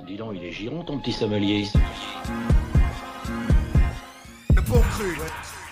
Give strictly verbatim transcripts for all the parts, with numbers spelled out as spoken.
Dis donc, il est giron ton petit sommelier. Le bon cru, ouais.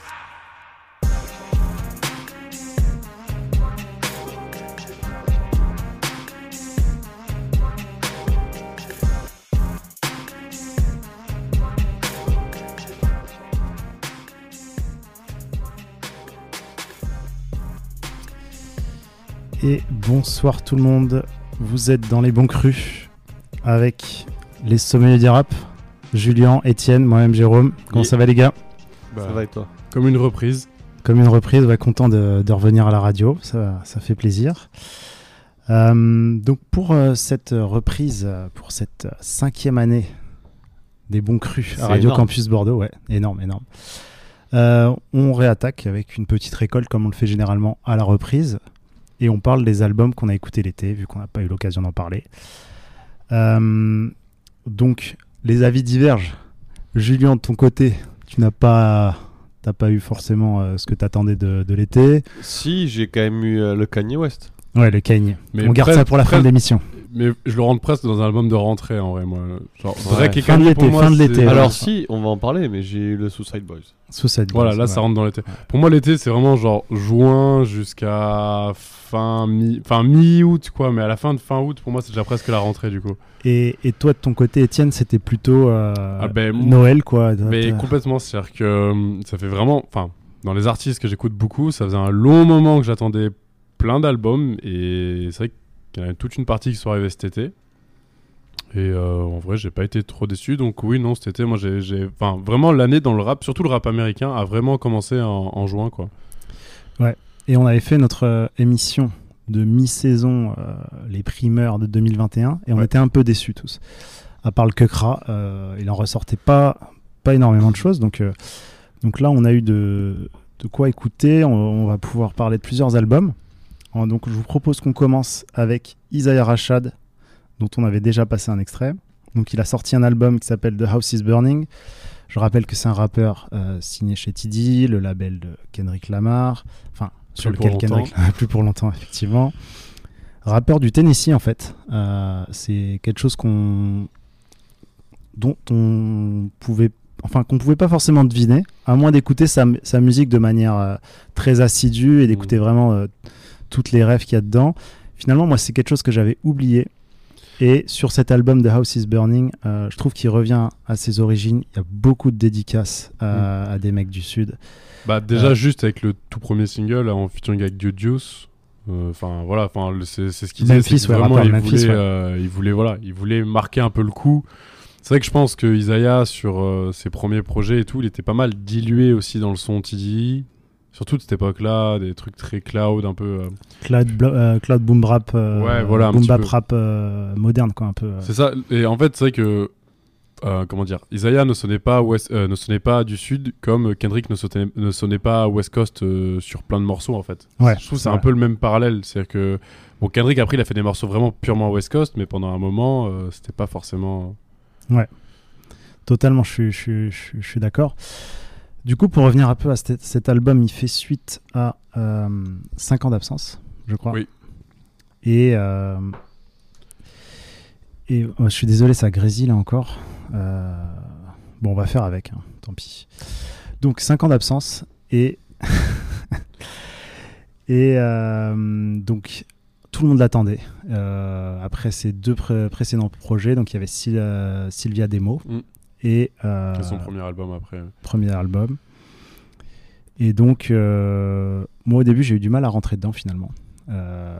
Et bonsoir tout le monde, vous êtes dans les bons crus avec les sommeliers du rap, Julien, Étienne, moi-même Jérôme. Comment Oui. ça va les gars? Bah, Ça va et toi? Comme une reprise. Comme une reprise, ouais, content de, de revenir à la radio, ça, ça fait plaisir. Euh, donc pour euh, cette reprise, euh, pour cette euh, cinquième année des bons crus à C'est Radio énorme. Campus Bordeaux, ouais, énorme, énorme. Euh, on réattaque avec une petite récolte comme on le fait généralement à la reprise. Et on parle des albums qu'on a écoutés l'été, vu qu'on n'a pas eu l'occasion d'en parler. Euh, donc, les avis divergent. Julien, de ton côté, tu n'as pas, t'as pas eu forcément euh, ce que tu attendais de, de l'été. Si, j'ai quand même eu euh, le Kanye West. Ouais, le Kanye. Mais On garde presque- ça pour la fin presque- de l'émission. Mais je le rentre presque dans un album de rentrée en vrai, moi. Genre, Ouais. vrai qu'il y ait Fin de Kanye, l'été, pour moi, fin de c'est- l'été, ouais. Alors ça. si, on va en parler, mais j'ai eu le Suicide Boys. Suicide Voilà, Boys, là ouais. ça rentre dans l'été. Pour moi, l'été, c'est vraiment genre juin jusqu'à fin mi, enfin mi-août quoi. Mais à la fin de fin août, pour moi, c'est déjà presque la rentrée du coup. Et, et toi, de ton côté, Étienne, c'était plutôt euh, Ah ben, Noël, quoi. Mais T'as- complètement, c'est-à-dire que hum, ça fait vraiment, enfin, dans les artistes que j'écoute beaucoup, ça faisait un long moment que j'attendais plein d'albums et c'est vrai qu'il y en a toute une partie qui sont arrivés cet été. Et euh, en vrai, j'ai pas été trop déçu. Donc oui, non, cet été, moi, j'ai, j'ai, enfin, vraiment l'année dans le rap, surtout le rap américain, a vraiment commencé en, en juin, quoi. Et on avait fait notre euh, émission de mi-saison, euh, les primeurs de deux mille vingt et un, et on Ouais. était un peu déçus tous. À part le Kekra, euh, il en ressortait pas, pas énormément de choses. Donc, euh, donc là, on a eu de, de quoi écouter. On, on va pouvoir parler de plusieurs albums. En- donc je vous propose qu'on commence avec Isaiah Rashad, dont on avait déjà passé un extrait. Donc il a sorti un album qui s'appelle The House is Burning. Je rappelle que c'est un rappeur euh, signé chez T D, le label de Kendrick Lamar. Enfin, sur Plus lequel pour longtemps. Kendrick plus pour longtemps, effectivement. Rappeur du Tennessee, en fait. Euh, c'est quelque chose qu'on dont on pouvait, enfin qu'on pouvait pas forcément deviner, à moins d'écouter sa, sa musique de manière euh, très assidue et d'écouter Mmh. vraiment euh, toutes les rêves qu'il y a dedans. Finalement, moi, c'est quelque chose que j'avais oublié. Et sur cet album The House is Burning, euh, je trouve qu'il revient à ses origines. Il y a beaucoup de dédicaces à, à des mecs du Sud. Bah déjà Euh. juste avec le tout premier single là, en featuring avec Diodius. Enfin voilà, enfin le- c'est, c'est ce qu'il Memphis, disait, c'est que ouais, vraiment rappeur il Memphis, voulait, ouais. euh, il voulait voilà, il voulait marquer un peu le coup. C'est vrai que je pense que Isaiah sur euh, ses premiers projets et tout, il était pas mal dilué aussi dans le son T D. Surtout de cette époque-là, des trucs très cloud, un peu. euh, Cloud, blo- euh, cloud boom rap, euh, Ouais, voilà, un boom petit bap peu. rap euh, moderne, quoi, un peu. euh. C'est ça. Et en fait, c'est vrai que euh, comment dire, Isaiah ne sonnait pas West, euh, ne sonnait pas du sud comme Kendrick ne sonnait, ne sonnait pas West Coast euh, sur plein de morceaux en fait. Ouais, Je trouve que c'est c'est un vrai. peu le même parallèle, c'est-à-dire que bon, Kendrick après il a fait des morceaux vraiment purement West Coast, mais pendant un moment euh, c'était pas forcément. Totalement, je suis, je suis, je suis, je suis d'accord. Du coup, pour revenir un peu à cet, cet album, il fait suite à euh, cinq ans d'absence, je crois. Oui. Et, euh, et oh, je suis désolé, ça grésille là encore. Euh, bon, on va faire avec, hein, tant pis. Donc, cinq ans d'absence et. et euh, donc, tout le monde l'attendait. Euh, après ces deux pré- précédents projets, donc il y avait Syl- euh, Sylvia Demo. Mm. Et euh, C'est son premier album après. premier album. Et donc, euh, moi au début, j'ai eu du mal à rentrer dedans finalement. Euh,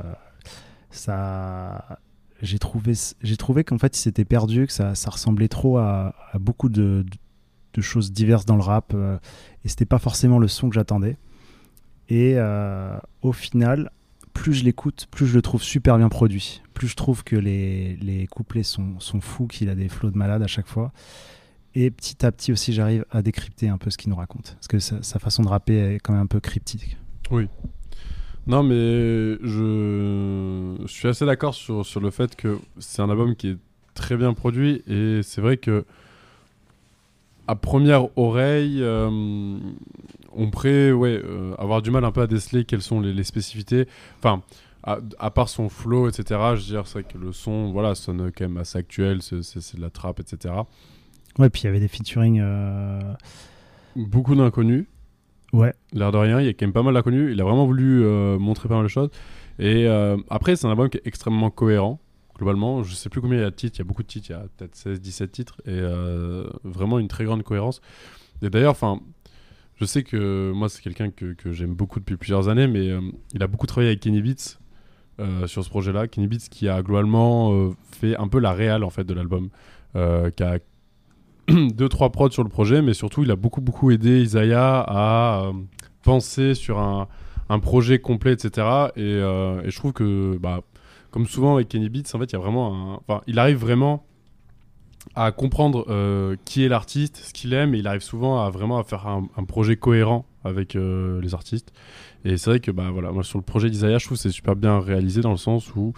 ça, j'ai trouvé, j'ai trouvé qu'en fait, il s'était perdu, que ça, ça ressemblait trop à, à beaucoup de, de choses diverses dans le rap, euh, et c'était pas forcément le son que j'attendais. Et euh, au final, plus je l'écoute, plus je le trouve super bien produit. Plus je trouve que les, les couplets sont, sont fous, qu'il a des flows de malade à chaque fois. Et petit à petit aussi, j'arrive à décrypter un peu ce qu'il nous raconte. Parce que sa, sa façon de rapper est quand même un peu cryptique. Non, mais je, je suis assez d'accord sur, sur le fait que c'est un album qui est très bien produit et c'est vrai que à première oreille, euh, on pourrait ouais, euh, avoir du mal un peu à déceler quelles sont les, les spécificités. Enfin, à, à part son flow, et cetera, je veux dire, c'est vrai que le son, voilà, sonne quand même assez actuel, c'est, c'est, c'est de la trappe, et cetera. Ouais, puis il y avait des featuring. Euh... Beaucoup d'inconnus. Ouais. L'air de rien, il y a quand même pas mal d'inconnus. Il a vraiment voulu euh, montrer pas mal de choses. Et euh, après, c'est un album qui est extrêmement cohérent, globalement. Je sais plus combien il y a de titres, il y a beaucoup de titres, il y a peut-être seize dix-sept titres, et euh, vraiment une très grande cohérence. Et d'ailleurs, enfin, je sais que moi, c'est quelqu'un que, que j'aime beaucoup depuis plusieurs années, mais euh, il a beaucoup travaillé avec Kenny Beats euh, sur ce projet-là. Kenny Beats qui a globalement euh, fait un peu la réal, en fait, de l'album, euh, qui a deux, trois prods sur le projet, mais surtout, il a beaucoup, beaucoup aidé Isaiah à euh, penser sur un, un projet complet, et cetera. Et, euh, et je trouve que, bah, comme souvent avec Kenny Beats, en fait, il y a vraiment un... Enfin, il arrive vraiment à comprendre euh, qui est l'artiste, ce qu'il aime, et il arrive souvent à vraiment à faire un, un projet cohérent avec euh, les artistes. Et c'est vrai que, bah, voilà, moi, sur le projet d'Isaiah, je trouve que c'est super bien réalisé dans le sens où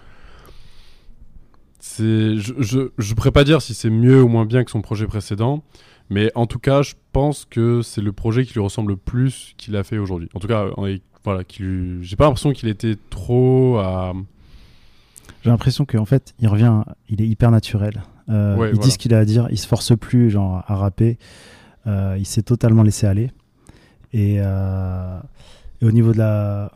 c'est... Je, je, je pourrais pas dire si c'est mieux ou moins bien que son projet précédent, mais en tout cas, je pense que c'est le projet qui lui ressemble le plus qu'il a fait aujourd'hui. En tout cas, on, voilà, qui lui... j'ai pas l'impression qu'il était trop à... J'ai l'impression qu'en fait, il revient, il est hyper naturel. Euh, ouais, il voilà. dit ce qu'il a à dire, il se force plus genre, à rapper. Euh, il s'est totalement laissé aller. Et, euh, et au niveau de la...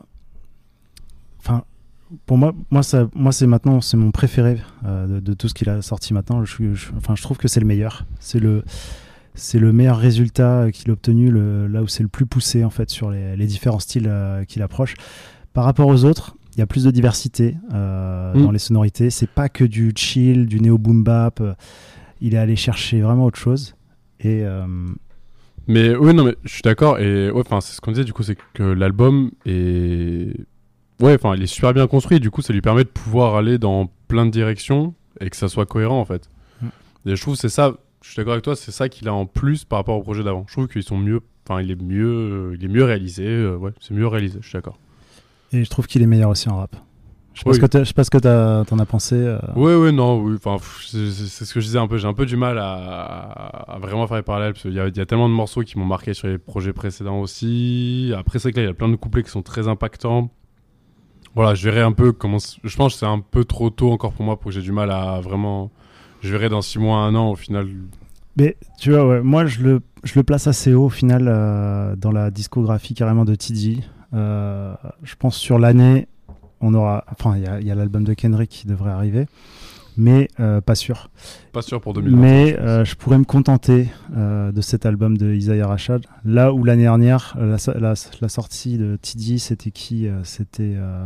Enfin, pour moi, moi, ça, moi c'est maintenant c'est mon préféré euh, de, de tout ce qu'il a sorti maintenant. Je, je, enfin, je trouve que c'est le meilleur. C'est le, c'est le meilleur résultat qu'il a obtenu, le, là où c'est le plus poussé en fait, sur les, les différents styles euh, qu'il approche. Par rapport aux autres, il y a plus de diversité euh, mmh. dans les sonorités. C'est pas que du chill, du néo boom bap. Il est allé chercher vraiment autre chose. Et euh... mais oui, non, mais je suis d'accord. Et ouais, enfin, c'est ce qu'on disait. Du coup, c'est que l'album est, ouais, enfin, il est super bien construit. Du coup, ça lui permet de pouvoir aller dans plein de directions et que ça soit cohérent en fait. Mmh. Et je trouve que c'est ça. Je suis d'accord avec toi. C'est ça qu'il a en plus par rapport au projet d'avant. Je trouve qu'ils sont mieux. Enfin, il est mieux. Il est mieux réalisé. Euh, ouais, c'est mieux réalisé. Je suis d'accord. Et je trouve qu'il est meilleur aussi en rap. Je sais oui. pas ce que tu t'en as pensé. Euh... Oui, oui, non, oui. Enfin, c'est, c'est ce que je disais un peu. J'ai un peu du mal à, à, à vraiment faire les parallèles parce qu'il y a, il y a tellement de morceaux qui m'ont marqué sur les projets précédents aussi. Après, c'est que là, il y a plein de couplets qui sont très impactants. Voilà, je verrai un peu comment. Je pense que c'est un peu trop tôt encore pour moi pour que j'ai du mal à vraiment. Je verrai dans six mois, un an au final. Mais tu vois, ouais, moi, je le, je le place assez haut au final euh, dans la discographie carrément de T D. Euh, je pense sur l'année, on aura. Enfin, il y, y a l'album de Kendrick qui devrait arriver, mais euh, pas sûr. Pas sûr pour deux mille vingt. Mais je, euh, je pourrais me contenter euh, de cet album de Isaiah Rashad. Là où l'année dernière, la, la, la sortie de T D, c'était qui euh, C'était. Euh,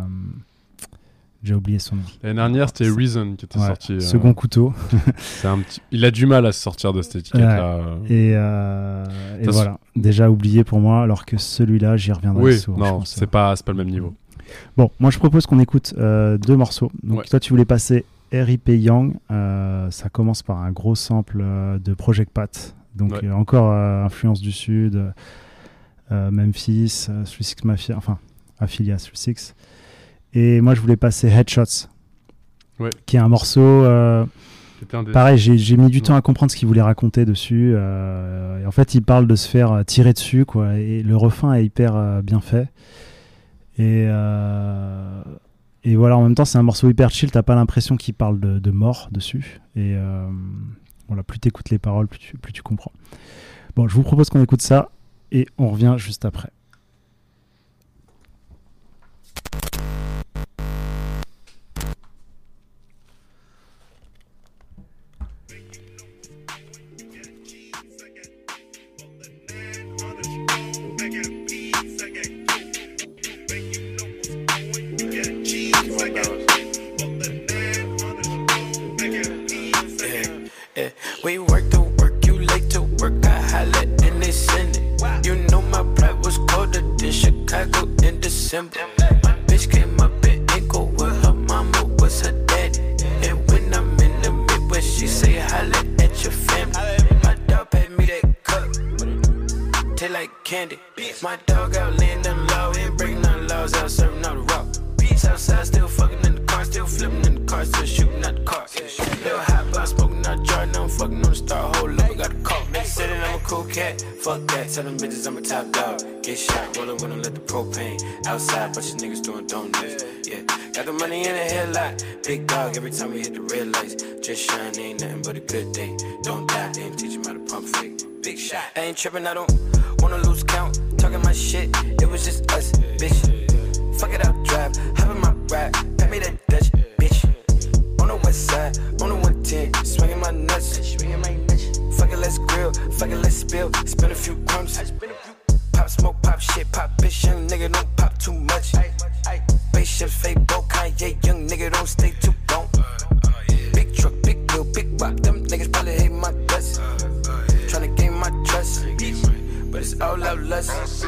j'ai oublié son nom. L'année dernière, c'était c'est... Reason qui était ouais, sorti. Euh... Second couteau. c'est un petit... Il a du mal à se sortir de cette étiquette-là. Ouais. Et, euh, et voilà, se... déjà oublié pour moi, alors que celui-là, j'y reviendrai oui, souvent. Non, c'est pas, c'est pas le même niveau. Bon, moi je propose qu'on écoute euh, deux morceaux. Donc ouais. Toi, tu voulais passer R I P Young. Euh, ça commence par un gros sample euh, de Project Pat. Donc ouais. euh, encore euh, influence du Sud, euh, Memphis, euh, trois six Mafia, enfin, affilié à trois six. Et moi, je voulais passer Headshots, ouais. qui est un morceau... Euh, un des... Pareil, j'ai, j'ai mis du non. temps à comprendre ce qu'il voulait raconter dessus. Euh, et en fait, il parle de se faire tirer dessus, quoi. Et le refrain est hyper euh, bien fait. Et, euh, et voilà, en même temps, c'est un morceau hyper chill. T'as pas l'impression qu'il parle de, de mort dessus. Et euh, voilà, plus t'écoutes les paroles, plus tu, plus tu comprends. Bon, je vous propose qu'on écoute ça. Et on revient juste après. We work to work, you late to work, I holla and they send it. You know my pride was colder than Chicago in December. My bitch came up in ankle with her mama was her daddy. And when I'm in the Midwest, she say holla at your family. My dog paid me that cup, taste like candy. My dog out laying them low, ain't breaking none laws, out serving all the rock. Outside, still fucking in the car, still flipping in the car, still shooting at the car. Little hot box, smoking out jar, now I'm fucking on the star, hold up, I got a call. They said that I'm a cool cat, fuck that, tell them bitches I'm a top dog. Get shot, rollin' with them, let the propane. Outside, bunch of niggas doing donuts, yeah. Got the money in the headlight. Big dog every time we hit the red lights. Just shine, ain't nothing but a good day. Don't die, then teach him how to pump fake. Big shot. I ain't tripping, I don't wanna lose count. Talking my shit, it was just us, bitch. Fuck it up, drive, hop in my ride. Pat me that Dutch, bitch. On the west side, on the one ten, swinging my nuts. Fuck it, let's grill, fuck it, let's spill. Spin a few crumbs. Pop smoke, pop shit, pop bitch, young nigga don't pop too much. Spaceships, fake boat, Kanye, young nigga don't stay too long. Big truck, big wheel, big rock, them niggas probably hate my guts. Tryna gain my trust, but it's all out lust.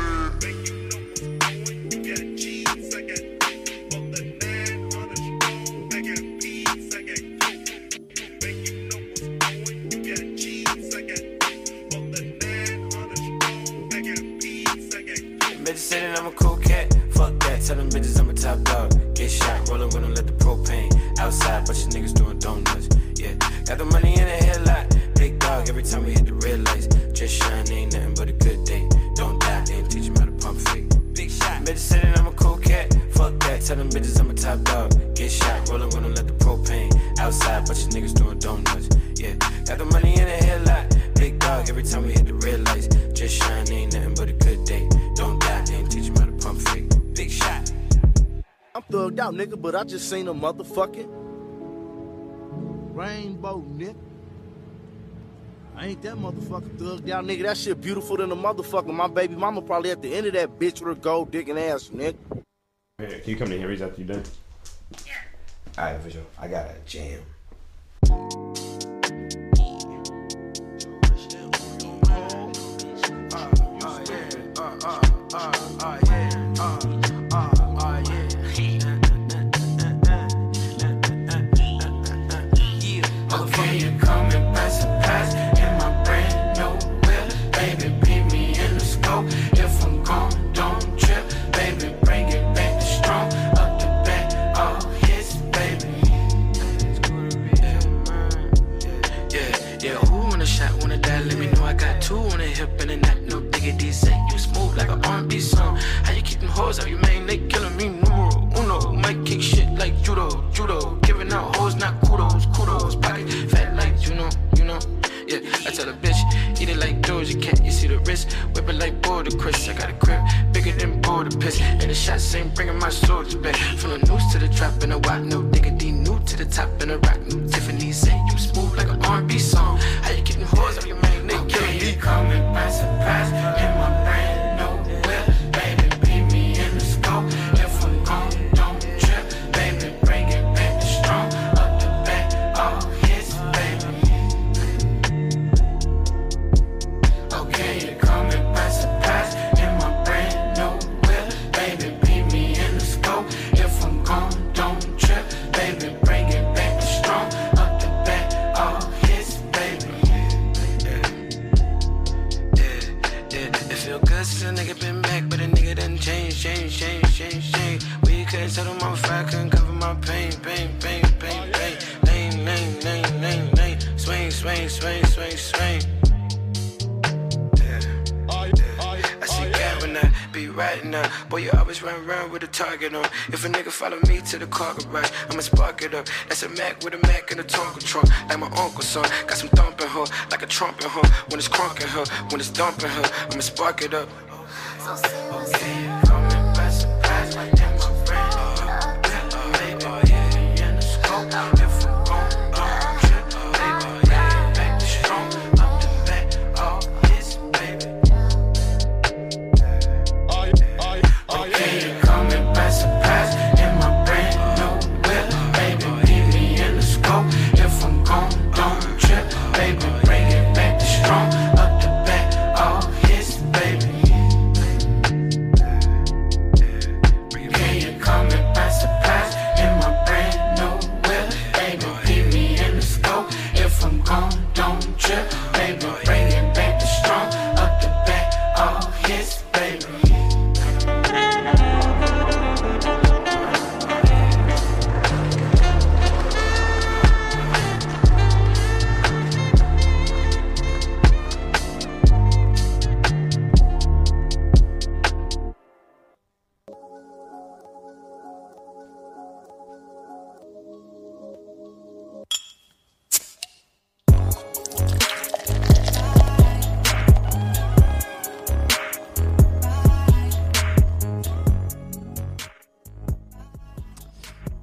Bitches say that I'm a cool cat, fuck that. Tell them bitches I'm a top dog. Get shot, rollin' with them, let the propane outside, bunch of niggas doing donuts. Yeah, got the money in the headlight. Big dog every time we hit the red lights. Just shine, ain't nothing but a good day. Don't die, then teach him how to pump fake. Big shot. Bitches say that I'm a cool cat, fuck that. Tell them bitches I'm a top dog. Get shot, rollin' with them, let the propane outside, bunch of niggas doing donuts. Yeah, got the money in the headlight. Big dog every time we hit the red lights. Just shine, ain't nothing but a good day. Don't die, then teach him how to pump fake. Big shot. I'm thugged out, nigga, but I just seen a motherfucking rainbow, nigga. I ain't that motherfucker thugged out, nigga. That shit beautiful than a motherfucker. My baby mama probably at the end of that bitch with her gold digging ass, nigga. Hey, can you come to Henry's after you done? Yeah. Alright, for sure. I got a jam. How you man, they killing me numero uno. Might kick shit like judo, judo. Giving out hoes, not kudos, kudos. Pocket fat like you know, you know. Yeah, I tell a bitch, eat it like Doja Cat. You see the wrist, whip it like Border Chris. I got a crib bigger than Border Piss. And the shots ain't bringing my soldiers back. From the noose to the trap in a white no diggity. New to the top in a rock. New Tiffany say you smooth like an R and B song. How you getting hoes? How you man, they killing me. Coming by surprise in my brain. Target on. If a nigga follow me to the car garage, I'ma spark it up. That's a Mac with a Mac and a Tonka trunk. Like my uncle's son, got some thumping her, like a trumpet her. When it's crunking her, when it's dumping her, I'ma spark it up. So okay, coming by surprise, like that my friend. Uh, baby, yeah, in the scope. If I'm gon' don't trip, baby, yeah, back to strong. Up the back, all his baby. Okay, coming by surprise in my brand new whip. Baby, leave me in the scope. If I'm gon' don't trip, baby, bring it back to strong. Up the back, all his baby. Okay, you coming by surprise in my brand new whip. Baby, leave me in the scope. If I'm gon' don't trip, baby, bring it back to strong. Up the back, all his baby.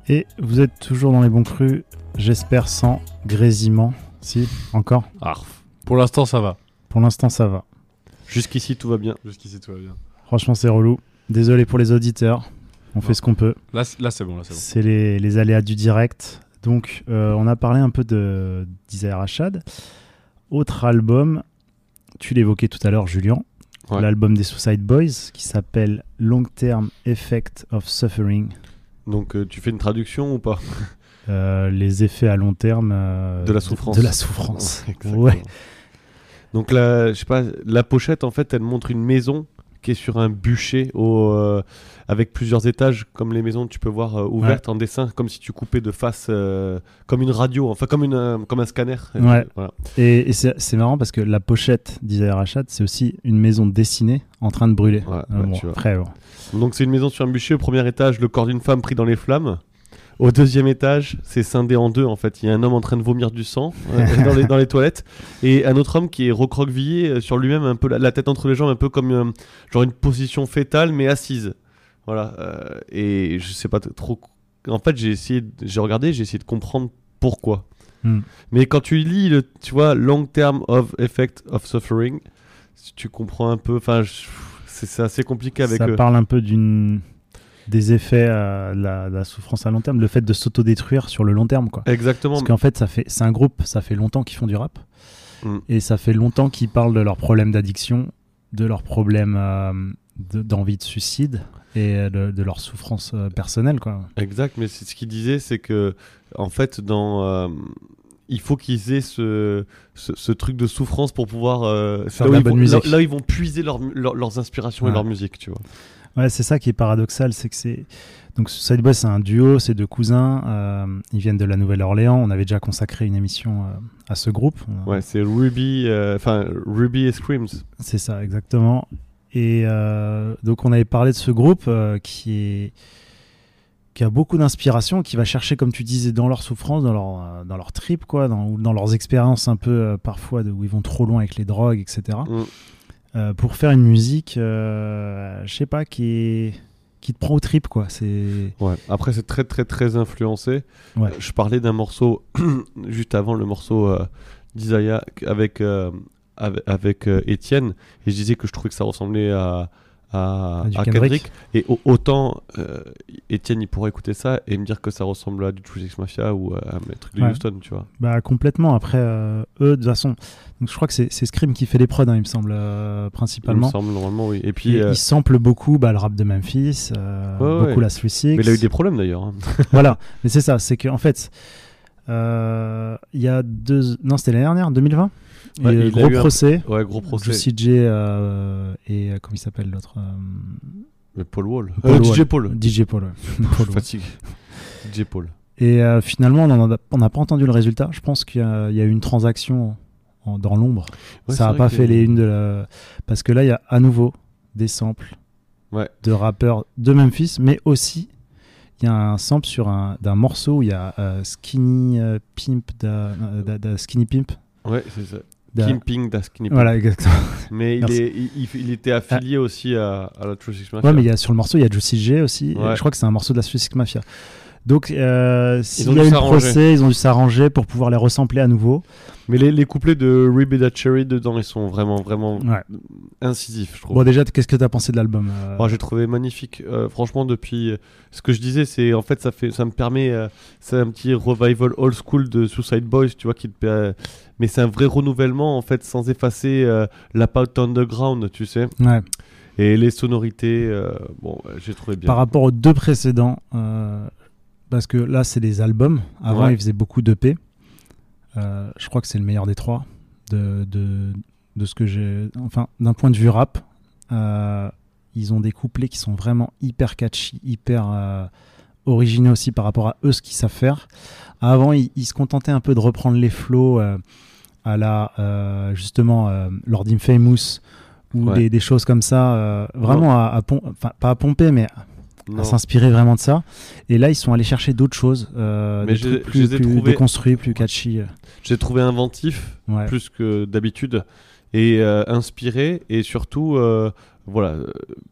Et vous êtes toujours dans les bons crus, j'espère sans grésillement. Si, encore Arf. Pour l'instant, ça va. Pour l'instant, ça va. Jusqu'ici, tout va bien. Jusqu'ici, tout va bien. Franchement, c'est relou. Désolé pour les auditeurs. On Non. fait ce qu'on peut. Là, c- là c'est bon. Là, c'est bon. C'est les, les aléas du direct. Donc, euh, on a parlé un peu de d'Isaiah Rashad. Autre album, tu l'évoquais tout à l'heure, Julien. Ouais. L'album des Suicide Boys qui s'appelle Long Term Effect of Suffering. Donc, euh, tu fais une traduction ou pas? Euh, les effets à long terme euh, De la souffrance. De, de la souffrance. Exactement. Ouais. Donc, la, je sais pas, la pochette, en fait, elle montre une maison qui est sur un bûcher au, euh, avec plusieurs étages, comme les maisons que tu peux voir euh, ouvertes en dessin, comme si tu coupais de face, euh, comme une radio, enfin comme, une, euh, comme un scanner. Ouais. Voilà. Et, et c'est, c'est marrant parce que la pochette d'Isaiah Rashad, c'est aussi une maison dessinée en train de brûler. Ouais, Euh, ouais, bon, tu vois. après, bon. Donc c'est une maison sur un bûcher, au premier étage, le corps d'une femme pris dans les flammes. Au deuxième étage, c'est scindé en deux en fait. Il y a un homme en train de vomir du sang euh, dans, les, dans les toilettes et un autre homme qui est recroquevillé euh, sur lui-même, un peu la, la tête entre les jambes, un peu comme euh, genre une position fétale mais assise. Voilà. euh, et je sais pas t- trop. En fait, j'ai essayé, de- j'ai regardé, j'ai essayé de comprendre pourquoi. Hmm. Mais quand tu lis le, tu vois, long term of effect of suffering, tu comprends un peu. Enfin, je- c'est, c'est assez compliqué avec Ça eux. parle un peu d'une des effets euh, de la, de la souffrance à long terme, le fait de s'autodétruire sur le long terme, quoi. Exactement. Parce qu'en fait, ça fait, c'est un groupe, ça fait longtemps qu'ils font du rap, Mm. et ça fait longtemps qu'ils parlent de leurs problèmes d'addiction, de leurs problèmes euh, de- d'envie de suicide et de, de leur souffrance euh, personnelle, quoi. Exact, mais c'est ce qu'il disait, c'est que en fait, dans, euh, il faut qu'ils aient ce, ce, ce truc de souffrance pour pouvoir euh, c'est Faire là, de où la ils bonne vont, musique. là, là où ils vont puiser leur, leur- leurs inspirations Ouais. et leur musique, tu vois. Ouais, c'est ça qui est paradoxal, c'est que c'est donc Suicide Boys, c'est un duo, c'est deux cousins, euh, ils viennent de la Nouvelle-Orléans. On avait déjà consacré une émission euh, à ce groupe. On a- Ouais, c'est Ruby, euh, enfin Ruby et Screams. C'est ça, exactement. Et euh, donc on avait parlé de ce groupe euh, qui est qui a beaucoup d'inspiration, qui va chercher, comme tu disais, dans leur souffrance, dans leur euh, dans leur trip, quoi, dans, ou dans leurs expériences un peu euh, parfois de, où ils vont trop loin avec les drogues, et cetera. Mm. Euh, pour faire une musique, euh, je sais pas, qui est qui te prend au trip, quoi. C'est Ouais. Après, c'est très très très influencé. Ouais. Je parlais d'un morceau juste avant, le morceau euh, d'Isaiah avec euh, avec, avec euh, Étienne, et je disais que je trouvais que ça ressemblait à à, À du à Kendrick. Kendrick. Et au- autant euh, Étienne il pourrait écouter ça et me dire que ça ressemble à du Three Six Mafia ou à un truc de Ouais. Houston, tu vois. bah complètement. Après, euh, eux, de toute façon, donc je crois que c'est c'est Scream qui fait les prods, hein, il me semble, euh, Il me principalement. semble normalement, oui. Et puis, Et euh, il sample beaucoup bah, le rap de Memphis, euh, Ouais, beaucoup ouais. la Three Six. mais il a eu des problèmes d'ailleurs. hein. Voilà, mais c'est ça, c'est que en fait, euh, il y a deux, non, c'était l'année dernière, deux mille vingt. Ouais, il y a eu il a gros eu un- procès. Ouais, gros procès. Juicy J euh, et euh, comment il s'appelle l'autre euh, Mais Paul Wall. Paul Euh, Wall. D J Paul. D J Paul. Ouais. Paul Wall. Fatigue. D J Paul. Et euh, finalement, on en a- on n'a pas entendu le résultat. Je pense qu'il y a, il y a eu une transaction en- dans l'ombre. Ouais, Ça c'est n'a vrai pas que- fait les unes de la... Parce que là, il y a à nouveau des samples Ouais. de rappeurs de Memphis, mais aussi il y a un sample sur un, d'un morceau où il y a euh, Skinny euh, Pimp, da, euh, da- da- Skinny Pimp. Ouais, c'est ça. da- Kimping das Skinny Pimp. Voilà, exactement. Mais il, Merci. est, il, il- il était affilié aussi à, à la Three Six Mafia. Ouais, mais il y a, sur le morceau, il y a Juicy J aussi. Ouais. Je crois que c'est un morceau de la Three Six Mafia. Donc, euh, s'il ont y a dû eu le s'arranger. procès, ils ont dû s'arranger pour pouvoir les ressampler à nouveau. Mais les, les couplets de Ruby That Cherry dedans, ils sont vraiment, vraiment Ouais. incisifs, je trouve. Bon, déjà, qu'est-ce que tu as pensé de l'album euh, Moi, j'ai trouvé magnifique. Euh, franchement, depuis euh, ce que je disais, c'est en fait ça fait, ça me permet, euh, c'est un petit revival old school de Suicide Boys, tu vois, qui te, per- mais c'est un vrai renouvellement en fait, sans effacer euh, la patte underground, tu sais. ouais. Et les sonorités, euh, bon, euh, j'ai trouvé bien. Par rapport aux deux précédents, euh, parce que là, c'est des albums. Avant, Ouais. ils faisaient beaucoup d'E P. Euh, je crois que c'est le meilleur des trois. De, de, de ce que j'ai. Enfin, d'un point de vue rap, euh, ils ont des couplets qui sont vraiment hyper catchy, hyper euh, originaux aussi par rapport à eux, ce qu'ils savent faire. Avant, ils, ils se contentaient un peu de reprendre les flows euh, à la, euh, justement, euh, Lord Infamous ou Ouais. des, des choses comme ça, euh, vraiment à, à pom- enfin, pas à pomper, mais Non. à s'inspirer vraiment de ça. Et là, ils sont allés chercher d'autres choses, euh, Mais des je- trucs je plus, les ai plus trouvés- déconstruits, plus catchy. J'ai trouvé inventif Ouais. plus que d'habitude et euh, inspiré et surtout, euh, voilà. euh,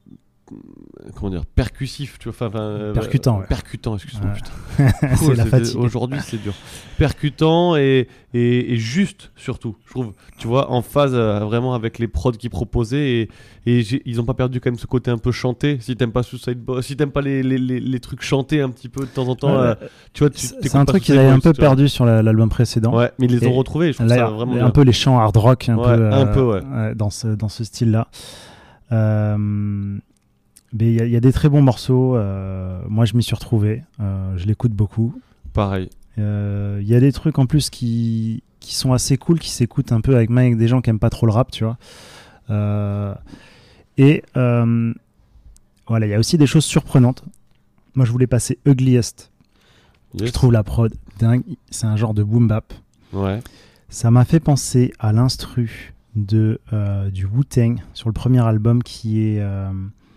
comment dire, percussif, tu vois, enfin, enfin, Percutant, euh, ouais. Percutant, excuse-moi, Ouais. putain. C'est la c'est- fatigue. Aujourd'hui, c'est dur. Percutant et, et, et juste, surtout, je trouve. Tu vois, en phase euh, vraiment avec les prods qu'ils proposaient. Et, et j'ai- ils ont pas perdu quand même ce côté un peu chanté. Si t'aimes pas Suicide Boys, si t'aimes pas les, les, les, les trucs chantés un petit peu de temps en temps, Ouais, euh, tu vois, tu C'est t'écoutes c'est un pas truc qu'ils Suicide avaient un Boys, peu tu vois. perdu sur la- l'album précédent. Ouais, mais ils les ont Et retrouvés. Je trouve Là, ça vraiment un bien. peu les chants hard rock, un Ouais, peu, un peu, ouais. ouais, dans ce, dans ce style-là. Euh, mais il y, a- il y a des très bons morceaux. euh, moi, je m'y suis retrouvé. euh, je l'écoute beaucoup. Pareil. Euh, Il y a des trucs en plus qui, qui sont assez cool, qui s'écoutent un peu avec, même avec des gens qui aiment pas trop le rap, tu vois. Euh, et euh, voilà, il y a aussi des choses surprenantes. Moi, je voulais passer Ugliest. Yes. Je trouve la prod dingue. C'est un genre de boom bap. Ouais. Ça m'a fait penser à l'instru de euh, du Wu-Tang sur le premier album qui est euh,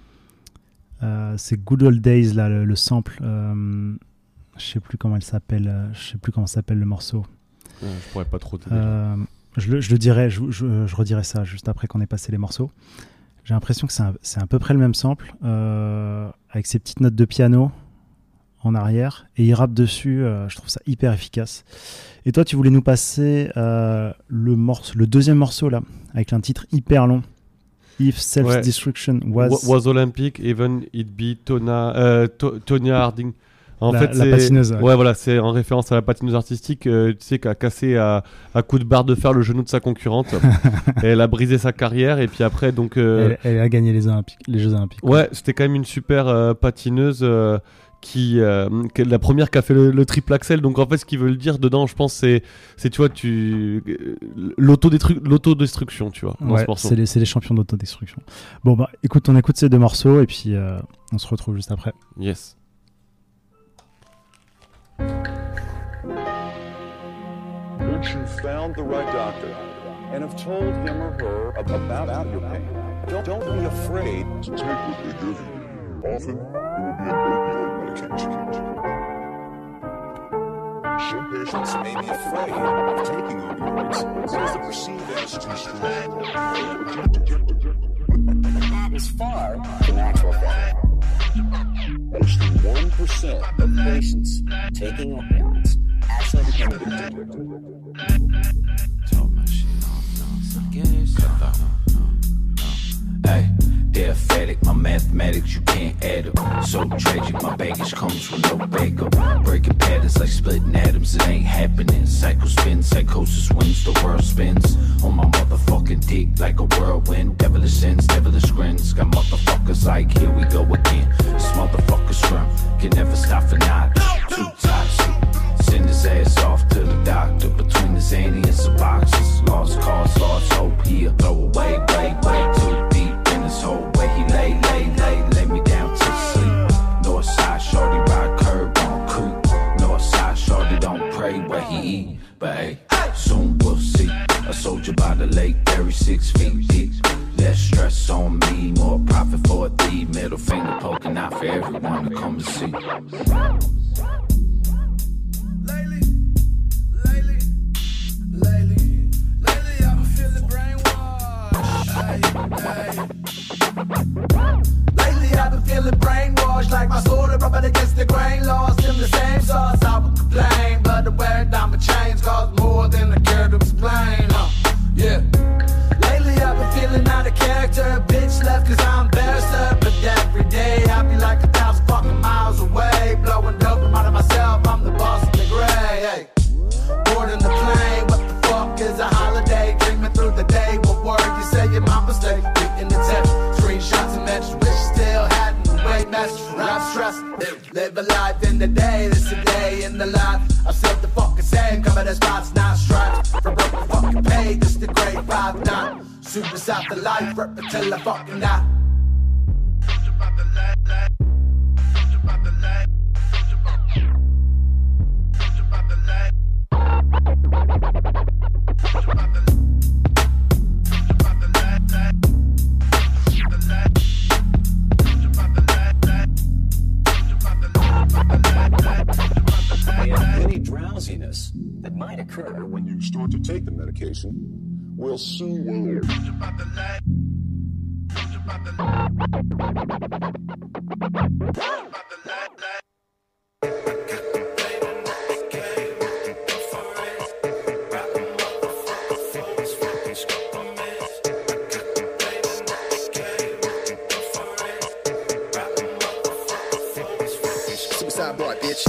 euh, c'est Good Old Days là, le, le sample. Euh, je sais plus comment elle s'appelle. euh, Je sais plus comment s'appelle le morceau. Ouais, je pourrais pas trop t'aider. Euh, je, le, je le dirai. Je, je, je redirai ça juste après qu'on ait passé les morceaux. J'ai l'impression que c'est, un, c'est à peu près le même sample euh, avec ces petites notes de piano en arrière et il rappe dessus. Euh, je trouve ça hyper efficace. Et toi, tu voulais nous passer euh, le, morceau, le deuxième morceau là, avec un titre hyper long. If Self-Destruction was... was... was Olympic, even it be Tona, euh, to, Tonya Harding. En La- fait, la c'est... patineuse, ouais. Ouais, voilà, c'est en référence à la patineuse artistique, euh, tu sais, qui a cassé à, à coups de barre de fer le genou de sa concurrente. Et elle a brisé sa carrière. Et puis après, donc. euh, Elle, elle a gagné les, Olympiques, les Jeux Olympiques. Ouais, c'était quand même une super euh, patineuse. Euh, qui, euh, qui est la première qui a fait le, le triple axel. Donc en fait, ce qu'ils veulent dire dedans, je pense, c'est, c'est tu vois, tu euh, l'autodestru- l'autodestruction, tu vois, dans Ouais, ce morceau. c'est les, c'est les champions d'autodestruction. Bon bah, écoute, on écoute ces deux morceaux et puis euh, on se retrouve juste après. Yes. Once you've found the right doctor and have told him or her about, about your pain, don't, don't be afraid to take what they give you. Often, it will be an opioid medication. Some patients may be afraid of taking opioids because they're perceived as too strong. That is far from actual fact. Less than one percent of patients taking opioids actually become addicted. Talk my shit off, no, guess I Hey, they're phatic, my mathematics, you can't add up. So tragic, my baggage comes with no backup. Breaking patterns like splitting atoms, it ain't happening. Cycle spins, psychosis wins, the world spins. On my motherfucking dick like a whirlwind. Devilish sins, devilish grins. Got motherfuckers like, here we go again. This motherfucker's strength can never stop for not. Too toxic. Send his ass off to the doctor. Between the zany and some boxes. Lost cause, lost hope here. Throw away, way, way too deep in his whole way. He lay, lay, lay, lay me down to sleep. North side, shorty ride curb on creep. North side, shorty don't pray where he eat. But hey, soon we'll see. A soldier by the lake, buried six feet deep. Less stress on me, more profit for a thief. Middle finger poking out for everyone to come and see. Lately, lately, lately, lately I've been feeling brainwashed. Hey, hey. Lately I've been feeling brainwashed, like my soul is rubbing against the grain, lost in the same sauce. I would complain, but the wearing down my chains cost more than I care to explain. Uh, yeah. Lately I've been feeling out of character, bitch left cause I'm embarrassed. But every day I be like a thousand fucking miles away, blowing dope out of myself. I'm the boss in the gray. Hey. Bored in the plane, what the fuck is a holiday? Dreaming through the day, what word you say your mama stay? Reading the text, screenshots and mentions, wish still hadn't way message. I'm stressed, live, live a life in the day. This a day in the life. I've said the fucking same, coming to spots, not stripes. For broke the fucking pay, this the grade five nine. Super south the life, rip it till I fucking die. Any drowsiness that might occur when you start to take the medication will soon wear off. Suicide boy, bitch.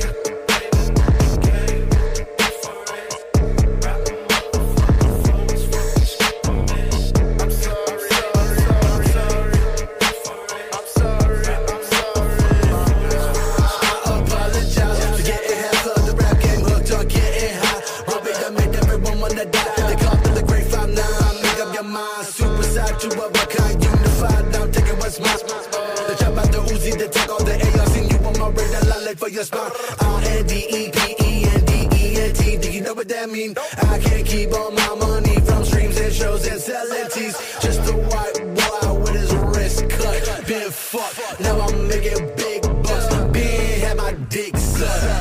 For your spot, R N D E P E N D E N T. Do you know what that mean? I can't keep all my money from streams and shows and selling teas. Just a white boy with his wrist cut. Been fucked, now I'm making big bucks. Been had my dick sucked.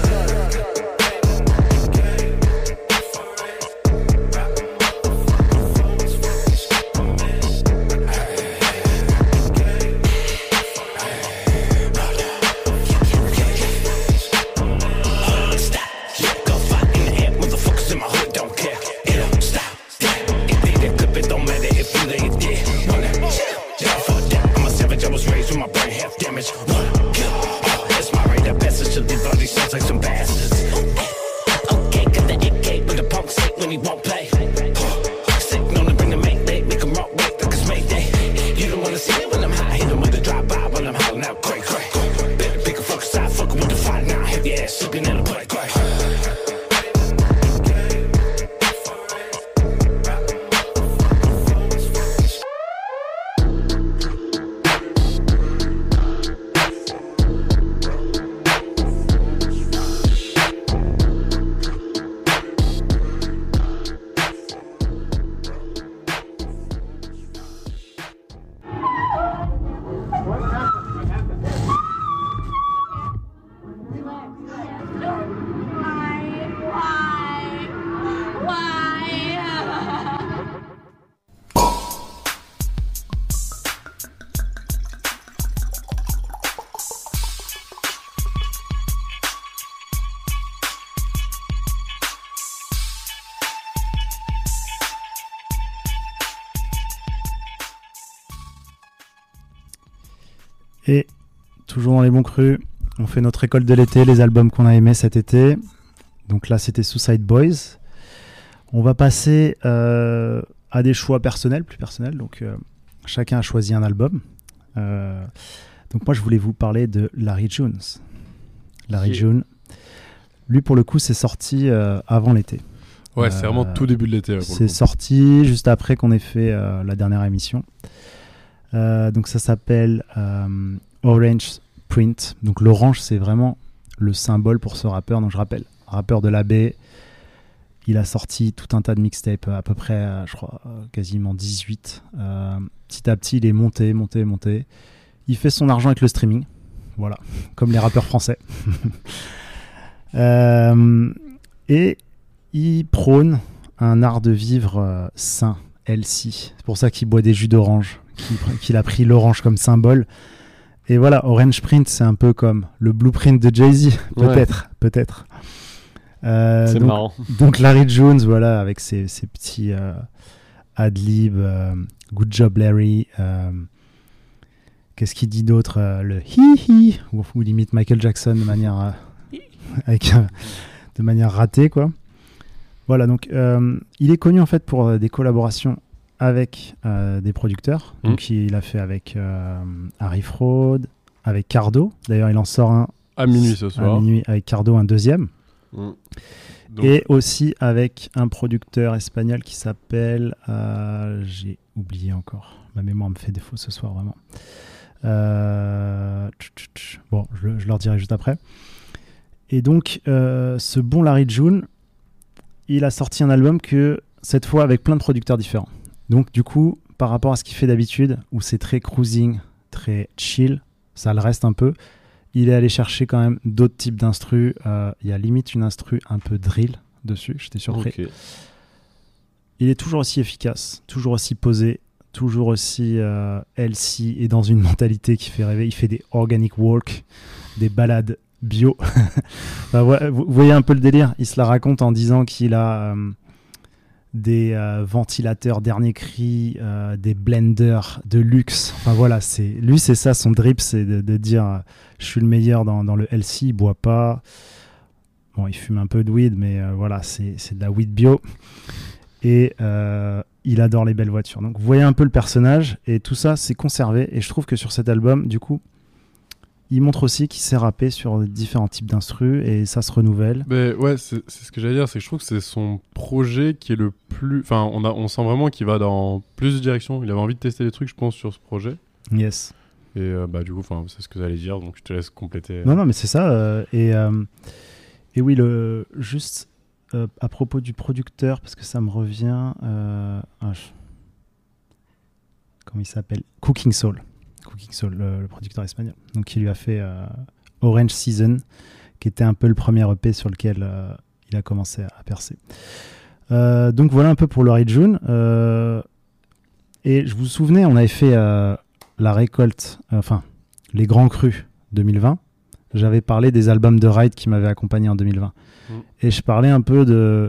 Et toujours dans les bons crus, on fait notre école de l'été, les albums qu'on a aimés cet été. Donc là, c'était Suicide Boys. On va passer euh, à des choix personnels, plus personnels. Donc euh, chacun a choisi un album. Euh, donc moi, je voulais vous parler de Larry June. Larry Yeah. June. Lui, pour le coup, c'est sorti euh, avant l'été. Ouais, c'est vraiment tout début de l'été. ouais, pour le C'est coup. sorti juste après qu'on ait fait euh, la dernière émission. Euh, donc ça s'appelle euh, Orange Print. Donc l'orange, c'est vraiment le symbole pour ce rappeur. Donc je rappelle, rappeur de la baie. Il a sorti tout un tas de mixtapes, à peu près, euh, je crois, euh, quasiment dix-huit. Euh, petit à petit, il est monté, monté, monté. Il fait son argent avec le streaming. Voilà, comme les rappeurs français. euh, et il prône un art de vivre euh, sain, healthy. C'est pour ça qu'il boit des jus d'orange, qu'il, qu'il a pris l'orange comme symbole. Et voilà, Orange Print, c'est un peu comme le blueprint de Jay-Z, peut-être, ouais. peut-être. Euh, c'est donc, marrant. Donc Larry June, voilà, avec ses, ses petits euh, ad-lib, euh, good job Larry. Euh, qu'est-ce qu'il dit d'autre euh, le hi-hi, ou, ou limite Michael Jackson de manière, euh, avec, euh, de manière ratée, quoi. Voilà, donc euh, il est connu en fait pour euh, des collaborations avec euh, des producteurs. Mmh. Donc il a fait avec euh, Harry Fraud, avec Cardo. D'ailleurs, il en sort un à minuit ce soir. À minuit avec Cardo, un deuxième. Mmh. Donc... Et aussi avec un producteur espagnol qui s'appelle... Euh, j'ai oublié encore. Ma mémoire me fait défaut ce soir, vraiment. Euh, tch, tch, tch. Bon, je, je leur dirai juste après. Et donc, euh, ce bon Larry June, il a sorti un album que, cette fois, avec plein de producteurs différents. Donc, du coup, par rapport à ce qu'il fait d'habitude, où c'est très cruising, très chill, ça le reste un peu, il est allé chercher quand même d'autres types d'instrus. Euh, il y a limite une instru un peu drill dessus, j'étais surpris. Okay. Il est toujours aussi efficace, toujours aussi posé, toujours aussi euh, healthy et dans une mentalité qui fait rêver. Il fait des organic walk, des balades bio. Enfin, ouais, vous voyez un peu le délire. Il se la raconte en disant qu'il a euh, des euh, ventilateurs dernier cri, euh, des blenders de luxe. Enfin voilà, c'est lui, c'est ça son drip, c'est de, de dire euh, je suis le meilleur dans, dans le healthy. Il boit pas. Bon, il fume un peu de weed, mais euh, voilà, c'est, c'est de la weed bio. Et euh, il adore les belles voitures. Donc vous voyez un peu le personnage et tout ça, c'est conservé. Et je trouve que sur cet album, du coup, il montre aussi qu'il sait rapper sur différents types d'instrus et ça se renouvelle. Mais ouais, c'est, c'est ce que j'allais dire, c'est que je trouve que c'est son projet qui est le plus... Enfin, on, a, on sent vraiment qu'il va dans plus de directions. Il avait envie de tester des trucs, je pense, sur ce projet. Yes. Et euh, bah du coup, c'est ce que j'allais dire, donc je te laisse compléter. Non, non, mais c'est ça. Euh, et, euh, et oui, le, juste euh, à propos du producteur, parce que ça me revient... Euh, ah, je... Comment il s'appelle ? Cooking Soul. Cooking Soul, le, le producteur espagnol. Donc, il lui a fait euh, Orange Season, qui était un peu le premier E P sur lequel euh, il a commencé à, à percer. Euh, donc, voilà un peu pour Laurie June. Euh, et je vous vous souvenez, on avait fait euh, la récolte, euh, enfin, les grands crus deux mille vingt. J'avais parlé des albums de Ride qui m'avaient accompagné en deux mille vingt. Mmh. Et je parlais un peu de,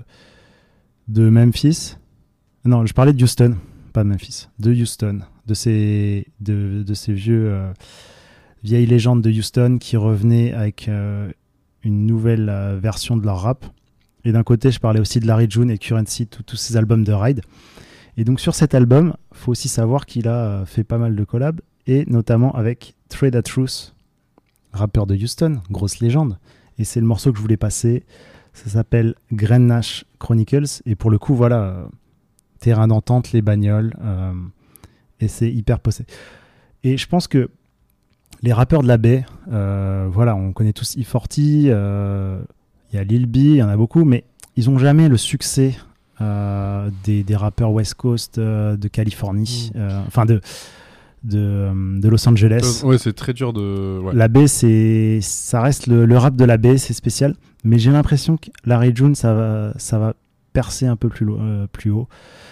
de Memphis. Non, je parlais de Houston, pas de Memphis, de Houston. de ces, de, de ces vieux, euh, vieilles légendes de Houston qui revenaient avec euh, une nouvelle euh, version de leur rap. Et d'un côté, je parlais aussi de Larry June et Currency, tous ces albums de Ride. Et donc sur cet album, il faut aussi savoir qu'il a euh, fait pas mal de collabs, et notamment avec Trade Truth, rappeur de Houston, grosse légende. Et c'est le morceau que je voulais passer. Ça s'appelle Grand Nash Chronicles. Et pour le coup, voilà, euh, terrain d'entente, les bagnoles... Euh, et c'est hyper posé. Et je pense que les rappeurs de la baie, euh, voilà, on connaît tous E quarante, il euh, y a Lil B, il y en a beaucoup, mais ils n'ont jamais le succès euh, des, des rappeurs West Coast euh, de Californie, mmh. euh, enfin de, de, de Los Angeles. Ouais, c'est très dur de... Ouais. La baie, c'est, ça reste le, le rap de la baie, c'est spécial, mais j'ai l'impression que Larry June, ça va, ça va percer un peu plus, euh, plus haut.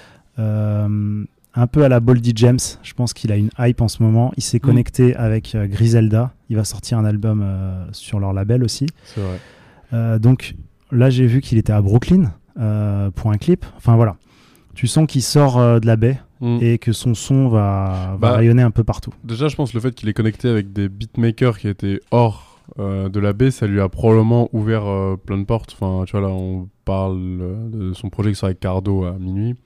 Euh, Un peu à la Boldy James, je pense qu'il a une hype en ce moment. Il s'est connecté mmh. avec euh, Griselda. Il va sortir un album euh, sur leur label aussi. C'est vrai. Euh, donc là, j'ai vu qu'il était à Brooklyn euh, pour un clip. Enfin voilà, tu sens qu'il sort euh, de la baie mmh. et que son son va, va bah, rayonner un peu partout. Déjà, je pense que le fait qu'il est connecté avec des beatmakers qui étaient hors euh, de la baie, ça lui a probablement ouvert euh, plein de portes. Enfin, tu vois, là, on parle euh, de son projet qui sort avec Cardo à minuit.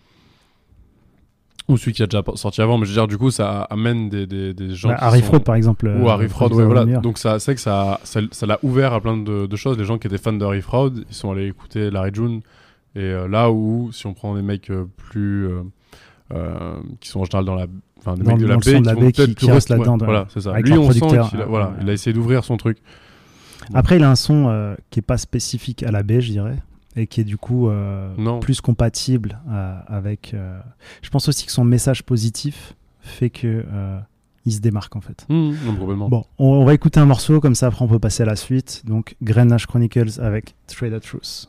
Ou celui qui a déjà sorti avant, mais je veux dire, du coup, ça amène des, des, des gens. Bah, Harry sont... Fraud, par exemple. Ou euh, Harry Fraud, ouais, voilà. Donc, ça, c'est que ça, ça, ça l'a ouvert à plein de, de choses. Les gens qui étaient fans de Harry Fraud, ils sont allés écouter Larry June. Et euh, là où, si on prend des mecs euh, plus. Euh, euh, qui sont en général dans la. Enfin, des dans mecs de la baie, qui vont qui, peut-être qui restent là-dedans. Ouais, voilà, c'est ça. Avec Lui, on sent qu'il a, voilà, il a essayé d'ouvrir son truc. Après, il a un son euh, qui n'est pas spécifique à la baie, je dirais. Et qui est du coup euh, plus compatible euh, avec. Euh... Je pense aussi que son message positif fait que euh, il se démarque en fait. Mmh, non, probablement. Bon, on, on va écouter un morceau comme ça. Après, on peut passer à la suite. Donc, Grand Nash Chronicles avec Trade Truth.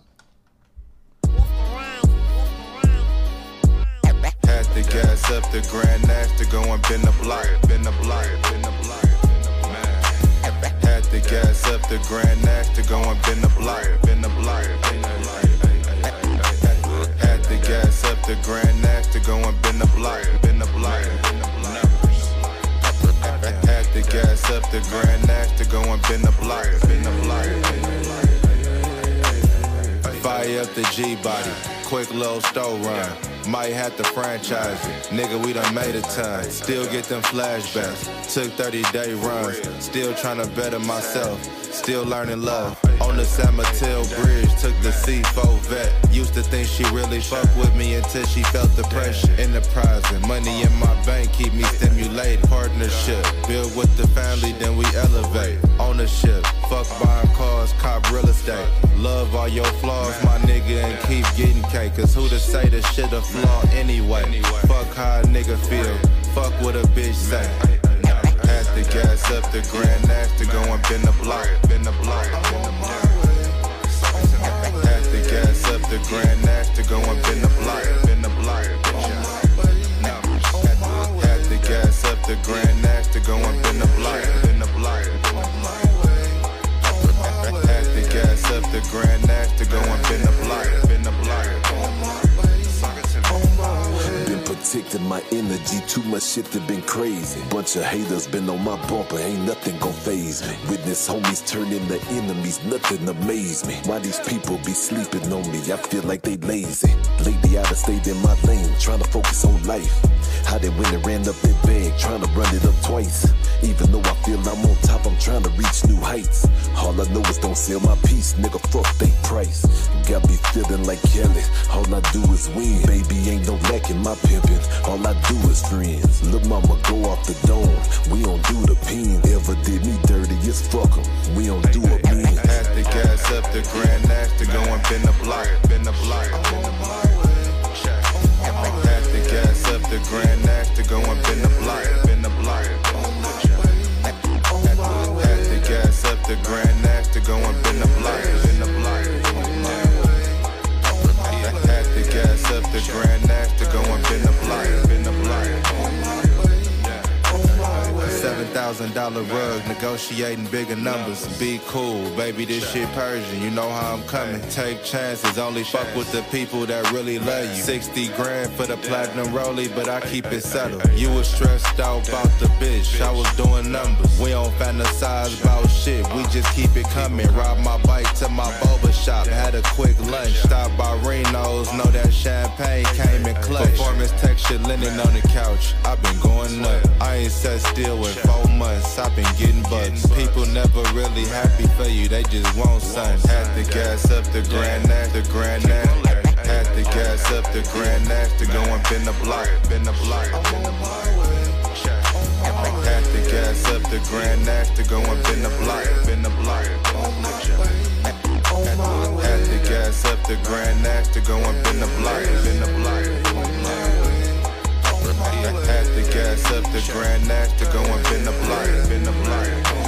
Had to gas up the Grand Nash to go and bend the block, bend the block, bend the block. Had to gas up the Grand Nash to go and bend the block, bend the block. Had to gas up the Grand Nash to go and bend the block, bend the block. Had to gas up the Grand Nash to go and bend the block, bend the block. Fire up the G-body, quick little store run. Might have to franchise it. Nigga, we done made a ton. Still get them flashbacks. Took thirty day runs. Still tryna better myself. Still learning love. On the San Mateo Bridge. Took the C four vet. Used to think she really fuck with me until she felt the pressure. Enterprising. Money in my bank keep me stimulated. Partnership. Build with the family, then we elevate. Ownership. Fuck buying cars, cop real estate. Love all your flaws, my nigga, and keep getting cake. Cause who to say the shit a flaw anyway? Fuck how a nigga feel. Fuck what a bitch say. Had to gas up the Grand Nash to go and bend the block, bend the block. Had to gas up the Grand Nash to go and bend the block, bend the block. protecting my energy. Too much shit that been crazy. Bunch of haters been on my bumper, ain't nothing gon' faze me. Witness homies turn into enemies, nothing amaze me. Why these people be sleeping on me? I feel like they lazy. Lately I done stayed in my lane, trying to focus on life. How they went and ran up that bag, trying to run it up twice. Even though I feel I'm on top, I'm trying to reach new heights. All I know is don't sell my piece, nigga, fuck they price. Got me feeling like Kelly, all I do is win. Baby, ain't no lacking my pimpin', all I do is friends. Lil' mama go off the dome, we don't do the pin. Ever did me dirty, it's fuck 'em, we don't do a pin. Had the gas up the Grand Nash to go and bend the block, bend the block. Had the gas up the Grand Nash to go and bend the block, bend the block. Had the gas up the Grand Nash to go and bend the block, bend the block. Had the gas up the Grand Nash to go and bend the block, bend the block. Seven thousand dollar rug, negotiating bigger numbers. Be cool, baby, this shit Persian, you know how I'm coming. Take chances, only fuck with the people that really love you. Sixty grand for the platinum rollie, but I keep it settled. You was stressed out about the bitch, I was doing numbers. We don't fantasize about shit, we just keep it coming. Ride my bike to my boba shop, had a quick lunch. Stop by Reno's, know that champagne came in clutch. Performance texture linen on the couch, I've been going nuts. I ain't sat still in four months, I've been getting bucks. People never really happy for you, they just want sun. Had the gas up the Grand Nash, the Grand Nash. Had the gas up the Grand Nash to go and bend the block, bend the block. Had the gas up the Grand Nash to go and bend the block, bend the block. Had the gas up the Grand Nash to go and bend the block, bend the block. Had the gas up the Grand Nash to go and bend the block, bend the block.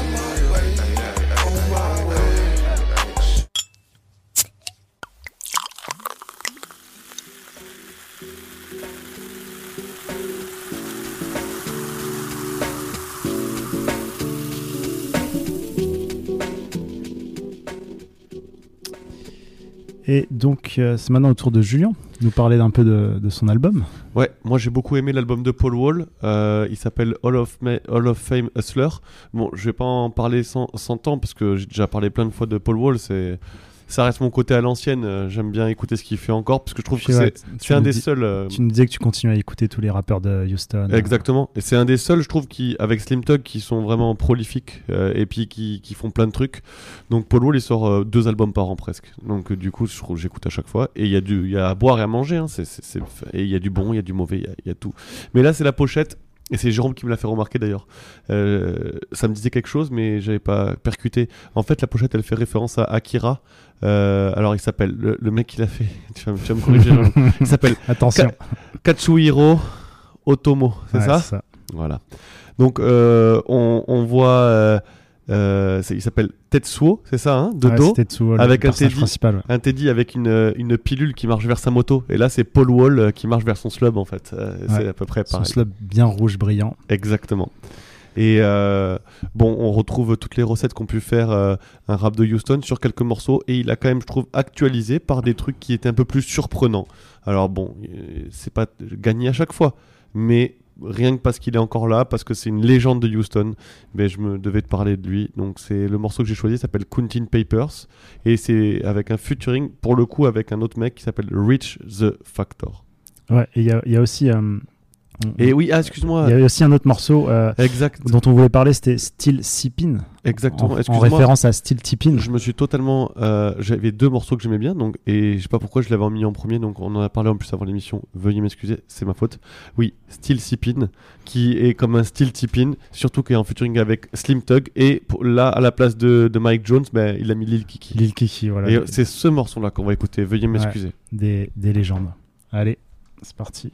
Et donc, euh, c'est maintenant au tour de Julien de nous parler d'un peu de, de son album. Ouais, moi j'ai beaucoup aimé l'album de Paul Wall. Euh, il s'appelle Hall of, Ma- Hall of Fame Hustler. Bon, je vais pas en parler sans, sans temps parce que j'ai déjà parlé plein de fois de Paul Wall. C'est, ça reste mon côté à l'ancienne. Euh, j'aime bien écouter ce qu'il fait encore parce que je trouve que ouais, c'est, c'est un des dis, seuls. Euh... Tu nous disais que tu continues à écouter tous les rappeurs de Houston. Exactement. Et c'est un des seuls, je trouve, qui, avec Slim Thug, qui sont vraiment prolifiques euh, et puis qui, qui font plein de trucs. Donc Paul Wall, il sort euh, deux albums par an presque. Donc euh, du coup, je trouve, j'écoute à chaque fois. Et il y a du, il y a à boire et à manger. Hein. C'est, c'est, c'est... Et il y a du bon, il y a du mauvais, il y a, il y a tout. Mais là, c'est la pochette. Et c'est Jérôme qui me l'a fait remarquer d'ailleurs. Euh, ça me disait quelque chose, mais j'avais pas percuté. En fait, la pochette, elle fait référence à Akira. Euh, alors, il s'appelle le, le mec qui l'a fait. Tu vas, tu vas me corriger. Il s'appelle. Attention. Ka- Katsuhiro Otomo. C'est ouais, ça, c'est ça. Voilà. Donc, euh, on, on voit. Euh, euh, il s'appelle Tetsuo, c'est ça, hein, de ouais, dos, c'est Tetsuo, avec un teddy, principal, ouais. un teddy avec une, une pilule qui marche vers sa moto. Et là, c'est Paul Wall qui marche vers son slub en fait. Euh, ouais, c'est à peu près pareil. Son slub bien rouge brillant. Exactement. Et euh, bon, on retrouve toutes les recettes qu'ont pu faire euh, un rap de Houston sur quelques morceaux. Et il a quand même, je trouve, actualisé par des trucs qui étaient un peu plus surprenants. Alors bon, c'est pas gagné à chaque fois, mais rien que parce qu'il est encore là, parce que c'est une légende de Houston, mais je me devais te parler de lui. Donc c'est le morceau que j'ai choisi, s'appelle Counting Papers, et c'est avec un featuring, pour le coup, avec un autre mec qui s'appelle Rich the Factor. Ouais, et il y, y a aussi... Euh, on, et oui, ah, excuse-moi. Il y a aussi un autre morceau euh, exact. dont on voulait parler, c'était Steel Sippin'. Exactement. En, en référence à Steel Tippin'. Je me suis totalement... Euh, j'avais deux morceaux que j'aimais bien, donc, et je sais pas pourquoi je l'avais mis en premier, donc on en a parlé en plus avant l'émission. Veuillez m'excuser, c'est ma faute. Oui, Steel Sippin', qui est comme un Steel Tippin', surtout qu'il est en featuring avec Slim Thug, et pour, là, à la place de, de Mike Jones, ben, il a mis Lil Kiki. Lil Kiki, voilà. Et c'est ce morceau-là qu'on va écouter, veuillez m'excuser. Ouais, des, des légendes. Allez, c'est parti.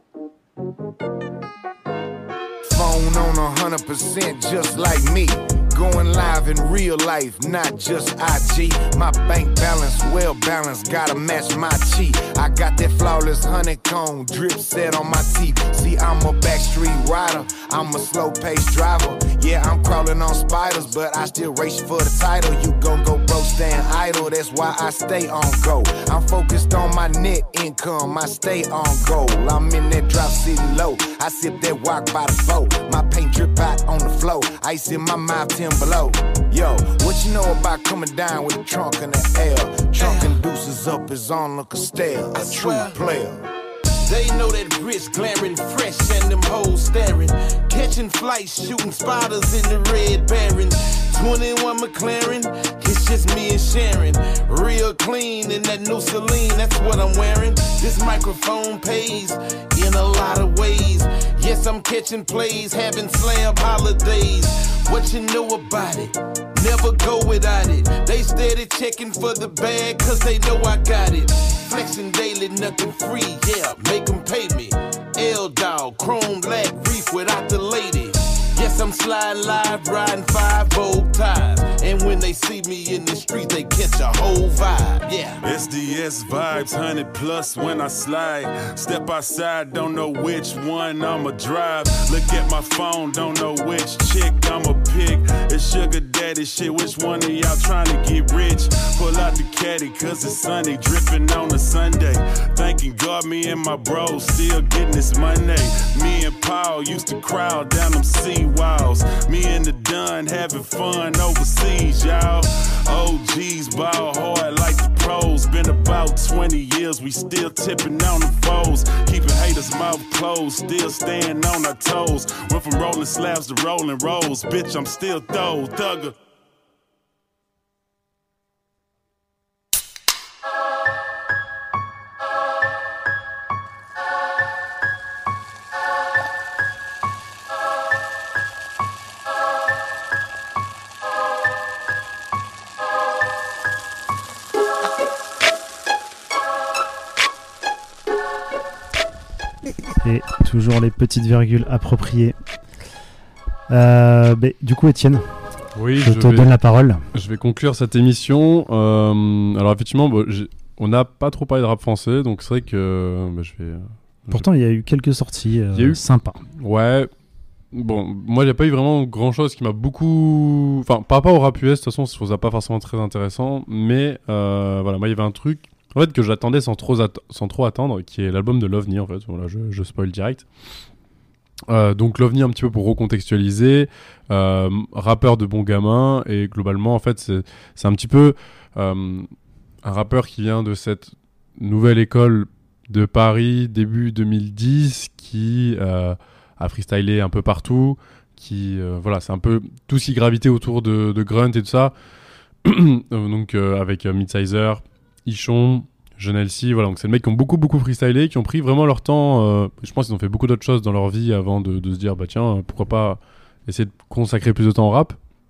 Phone on a hundred percent just like me. going live in real life, not just I G. My bank balance well balanced, gotta match my chi. I got that flawless honeycomb drip set on my teeth. See, I'm a backstreet rider, I'm a slow pace driver. Yeah, I'm crawling on spiders, but I still race for the title. You gon' go broke, staying idle, that's why I stay on go. I'm focused on my net income, I stay on goal. I'm in that drop sitting low, I sip that walk by the boat. My paint drip out on the floor, ice in my mouth, ten below. Yo, what you know about coming down with a trunk in the L? Trunk and deuces up is on look a stale, a true player. They know that wrist glaring fresh and them hoes staring. Catching flights, shooting spiders in the red Baron. twenty-one McLaren, it's just me and Sharon. Real clean in that new Celine, that's what I'm wearing. This microphone pays in a lot of ways. Yes, I'm catching plays, having slab holidays. What you know about it? Never go without it. They steady checking for the bag, cause they know I got it. Flexing daily, nothing free, yeah, make them pay me. L-Dog, chrome black reef without the lady. Yes, I'm sliding live, riding five Vogue ties. And when they see me in the street, they catch a whole vibe, yeah. S D S vibes, one hundred plus when I slide. Step outside, don't know which one I'ma drive. Look at my phone, don't know which chick I'ma pick. It's sugar daddy shit, which one of y'all trying to get rich? Pull out the caddy, cause it's sunny, dripping on a Sunday. Thanking God, me and my bros still getting this money. Me and Paul used to crowd down them sea walls. Me and the Dunn having fun overseas, y'all. O Gs ball hard like the pros. Been about twenty years, we still tipping on the foes. Keeping haters' mouth closed, still staying on our toes. Went from rolling slabs to rolling rolls. Bitch, I'm still throw, thugger. Et toujours les petites virgules appropriées. Euh, bah, du coup, Étienne, oui, je, je te vais, donne la parole. Je vais conclure cette émission. Euh, alors, effectivement, bah, on n'a pas trop parlé de rap français, donc c'est vrai que bah, je vais. Pourtant, il y a eu quelques sorties euh, eu... sympas. Ouais. Bon, moi, il n'y a pas eu vraiment grand-chose qui m'a beaucoup. Enfin, par rapport au rap U S, de toute façon, je trouve ça pas forcément très intéressant, mais euh, voilà, moi, il y avait un truc. En fait, que j'attendais sans trop, att- sans trop attendre, qui est l'album de Lovni, en fait. Voilà, je, je spoil direct. Euh, donc, Lovni, un petit peu pour recontextualiser, euh, rappeur de bon gamin, et globalement, en fait, c'est, c'est un petit peu euh, un rappeur qui vient de cette nouvelle école de Paris, début deux mille dix, qui euh, a freestylé un peu partout, qui, euh, voilà, c'est un peu tout ce qui gravitait autour de, de Grunt et tout ça. donc, euh, avec euh, Midsizer, Ichon, Jeune L C, voilà, donc c'est des mecs qui ont beaucoup beaucoup freestylé, qui ont pris vraiment leur temps. Euh, je pense qu'ils ont fait beaucoup d'autres choses dans leur vie avant de, de se dire bah tiens, pourquoi pas essayer de consacrer plus de temps au rap.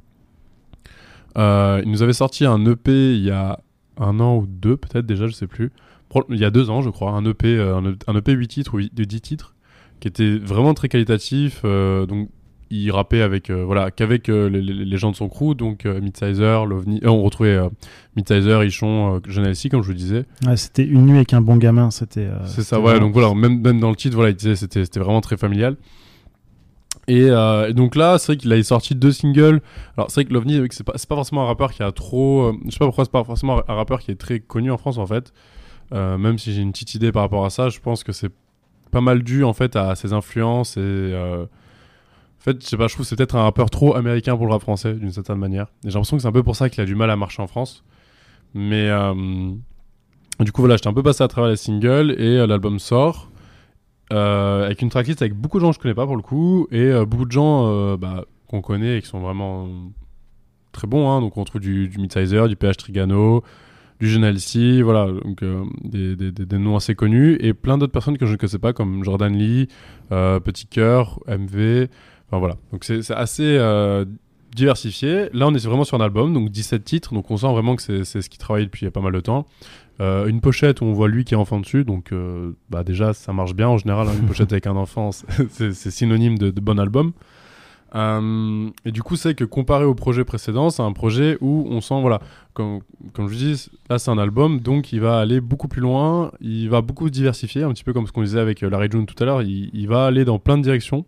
Euh, ils nous avaient sorti un E P il y a un an ou deux peut-être déjà, je sais plus. Il y a deux ans je crois, un E P, un, un E P huit titres ou de dix titres, qui était vraiment très qualitatif. Euh, donc il rappait avec euh, voilà qu'avec euh, les, les gens de son crew, donc euh, Midsizer, Lovni, euh, on retrouvait euh, Midsizer, Ichon, euh, Jeune L C comme je vous disais. Ouais, c'était une nuit avec un bon gamin, c'était. Euh, c'est ça, ouais. Donc voilà, même même dans le titre, voilà, il disait c'était c'était vraiment très familial. Et, euh, et donc là, c'est vrai qu'il a sorti deux singles. Alors c'est vrai que Lovni, c'est pas c'est pas forcément un rappeur qui a trop, euh, je sais pas pourquoi c'est pas forcément un rappeur qui est très connu en France en fait. Euh, même si j'ai une petite idée par rapport à ça, je pense que c'est pas mal dû en fait à ses influences et euh, en fait, je sais pas, je trouve que c'est peut-être un rappeur trop américain pour le rap français, d'une certaine manière. Et j'ai l'impression que c'est un peu pour ça qu'il a du mal à marcher en France. Mais euh, du coup, voilà, j'étais un peu passé à travers les singles et euh, l'album sort euh, avec une tracklist avec beaucoup de gens que je connais pas pour le coup et euh, beaucoup de gens euh, bah, qu'on connaît et qui sont vraiment très bons. Hein. Donc on trouve du, du Midsizer, du P H Trigano, du Jeune L C, voilà, donc euh, des, des, des, des noms assez connus et plein d'autres personnes que je ne connaissais pas comme Jordan Lee, euh, Petit Cœur, M V. Enfin voilà, donc c'est, c'est assez euh, diversifié. Là, on est vraiment sur un album, donc dix-sept titres, donc on sent vraiment que c'est, c'est ce qu'il travaille depuis il y a pas mal de temps. Euh, une pochette où on voit lui qui est enfant dessus, donc euh, bah déjà ça marche bien en général, hein, une pochette avec un enfant, c'est, c'est synonyme de, de bon album. Euh, et du coup, c'est que comparé au projet précédent, c'est un projet où on sent, voilà, comme, comme je vous dis, là c'est un album, donc il va aller beaucoup plus loin, il va beaucoup diversifier, un petit peu comme ce qu'on disait avec euh, Larry June tout à l'heure, il, il va aller dans plein de directions.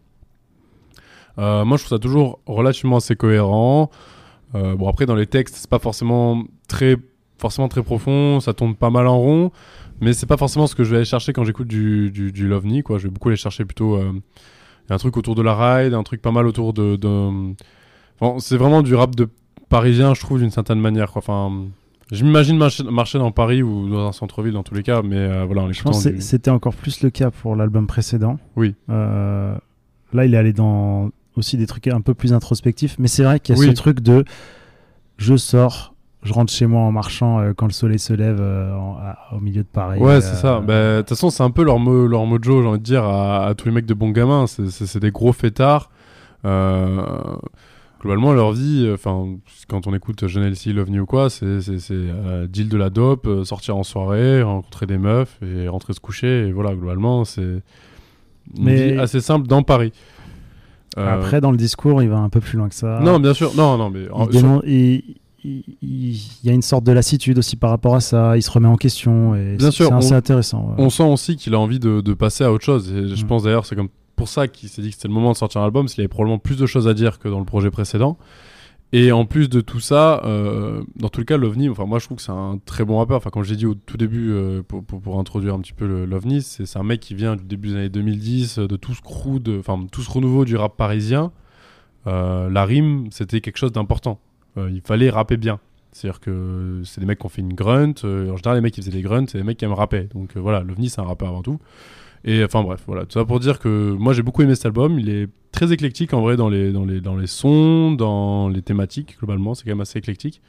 Euh, moi, je trouve ça toujours relativement assez cohérent. Euh, bon, après, dans les textes, c'est pas forcément très, forcément très profond, ça tourne pas mal en rond, mais c'est pas forcément ce que je vais aller chercher quand j'écoute du, du, du Lovni, quoi. Je vais beaucoup aller chercher plutôt euh, un truc autour de la ride, un truc pas mal autour de. de... Enfin, c'est vraiment du rap de parisien, je trouve, d'une certaine manière, quoi. Enfin, je m'imagine marcher, marcher dans Paris ou dans un centre-ville dans tous les cas, mais euh, voilà, en Je pense que du... c'était encore plus le cas pour l'album précédent. Oui. Euh, là, il est allé dans aussi des trucs un peu plus introspectifs, mais c'est vrai qu'il y a oui. ce truc de je sors, je rentre chez moi en marchant euh, quand le soleil se lève euh, en, à, au milieu de Paris. Ouais, euh, c'est ça. Bah, de toute façon, c'est un peu leur, mo- leur mojo, j'ai envie de dire, à, à tous les mecs de bons gamins. C'est, c'est, c'est des gros fêtards. Euh, globalement, leur vie, enfin, quand on écoute Jeune L C, Lovni ou quoi, c'est, c'est, c'est euh, deal de la dope, euh, sortir en soirée, rencontrer des meufs et rentrer se coucher. Et voilà, globalement, c'est une Mais... vie assez simple dans Paris. Euh... Après, dans le discours, il va un peu plus loin que ça. Non, bien sûr. Non, non, mais... Il, dénon... il... Il, il y a une sorte de lassitude aussi par rapport à ça, il se remet en question et bien c'est, sûr, c'est assez on, intéressant. Ouais. On sent aussi qu'il a envie de, de passer à autre chose et je mmh. pense d'ailleurs c'est comme pour ça qu'il s'est dit que c'était le moment de sortir un album, parce qu'il avait probablement plus de choses à dire que dans le projet précédent. Et en plus de tout ça, euh, dans tout le cas, Lovni, enfin moi je trouve que c'est un très bon rappeur. Enfin, comme j'ai dit au tout début, euh, pour, pour, pour introduire un petit peu le, Lovni, c'est, c'est un mec qui vient du début des années deux mille dix, de tout ce crew, de, enfin tout ce renouveau du rap parisien. Euh, la rime, c'était quelque chose d'important. Euh, il fallait rapper bien. C'est-à-dire que c'est des mecs qui ont fait une grunt. Euh, en général, les mecs qui faisaient des grunts, c'est des mecs qui aiment rapper. Donc euh, voilà, Lovni, c'est un rappeur avant tout. Et enfin bref, voilà. Tout ça pour dire que moi, j'ai beaucoup aimé cet album. Il est très éclectique en vrai dans les, dans les, dans les sons, dans les thématiques. Globalement, c'est quand même assez éclectique.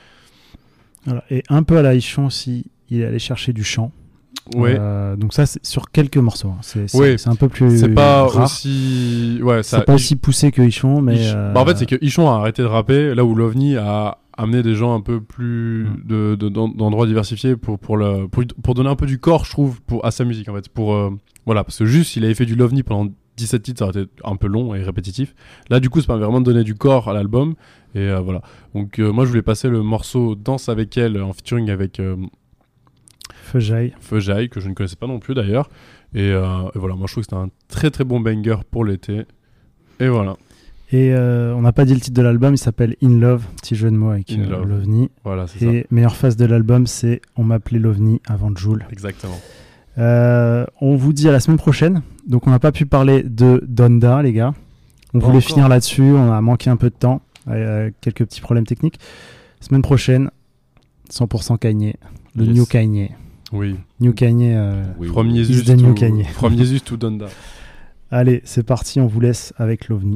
Voilà. Et un peu à la Ichon aussi, il est allé chercher du chant. Ouais. Euh, donc ça, c'est sur quelques morceaux. Hein. C'est, c'est, ouais. c'est un peu plus C'est pas rare. aussi... Ouais, ça... C'est pas aussi poussé que Ichon, mais... Ichon... Euh... Bah, en fait, c'est que Ichon a arrêté de rapper, là où Lovni a amené des gens un peu plus mm. de, de, d'endroits diversifiés pour, pour, le, pour, pour donner un peu du corps, je trouve, pour, à sa musique, en fait. Pour, euh, voilà, parce que juste, il avait fait du Lovni pendant dix-sept titres, ça aurait été un peu long et répétitif. Là, du coup, ça permet vraiment de donner du corps à l'album. Et euh, voilà. Donc, euh, moi, je voulais passer le morceau Danse avec elle en featuring avec... Euh, Feujaille. Feujaille, que je ne connaissais pas non plus d'ailleurs. Et, euh, et voilà, moi je trouve que c'était un très très bon banger pour l'été. Et voilà. Et euh, on n'a pas dit le titre de l'album, il s'appelle In Love, petit jeu de mots avec euh, Love. Lovni. Voilà, c'est et ça. meilleure phase de l'album, c'est On m'appelait Lovni avant Joule. Exactement. Euh, on vous dit à la semaine prochaine. Donc on n'a pas pu parler de Donda, les gars. On pas voulait encore. finir là-dessus, on a manqué un peu de temps, euh, quelques petits problèmes techniques. Semaine prochaine, cent pour cent Kanye, le yes. New Kanye. Oui. New Kanye. Euh, oui, From Jesus to, New to, Kanye. From Jesus to Donda. Allez, c'est parti, on vous laisse avec Lovni.